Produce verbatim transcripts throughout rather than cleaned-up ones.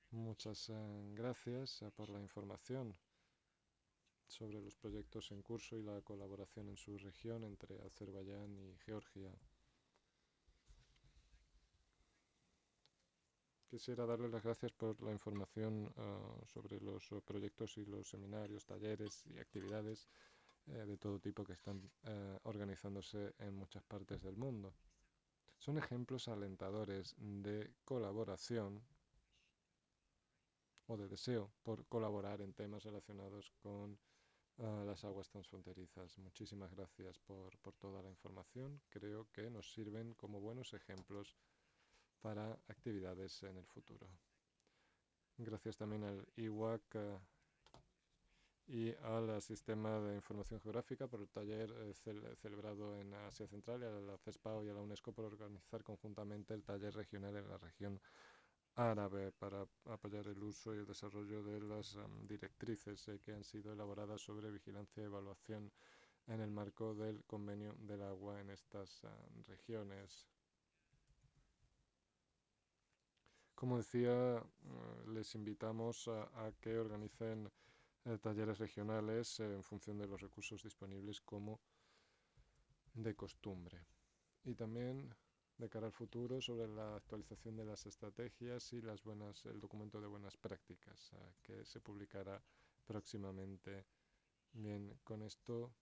Muchas eh, gracias eh, por la información sobre los proyectos en curso y la colaboración en su región entre Azerbaiyán y Georgia. Quisiera darle las gracias por la información uh, sobre los uh, proyectos y los seminarios, talleres y actividades uh, de todo tipo que están uh, organizándose en muchas partes del mundo. Son ejemplos alentadores de colaboración o de deseo por colaborar en temas relacionados con uh, las aguas transfronterizas. Muchísimas gracias por, por toda la información. Creo que nos sirven como buenos ejemplos para actividades en el futuro. Gracias también al I W A C uh, y al Sistema de Información Geográfica por el taller eh, cel celebrado en Asia Central, y a la CESPAO y a la UNESCO por organizar conjuntamente el taller regional en la región árabe para apoyar el uso y el desarrollo de las um, directrices eh, que han sido elaboradas sobre vigilancia y evaluación en el marco del Convenio del Agua en estas uh, regiones. Como decía, uh, les invitamos a, a que organicen uh, talleres regionales uh, en función de los recursos disponibles como de costumbre. Y también de cara al futuro sobre la actualización de las estrategias y las buenas, el documento de buenas prácticas uh, que se publicará próximamente. Bien, con esto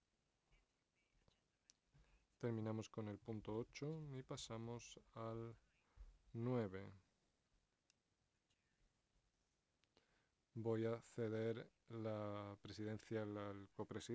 terminamos con el punto ocho y pasamos al nueve. Voy a ceder la presidencia al copresidente.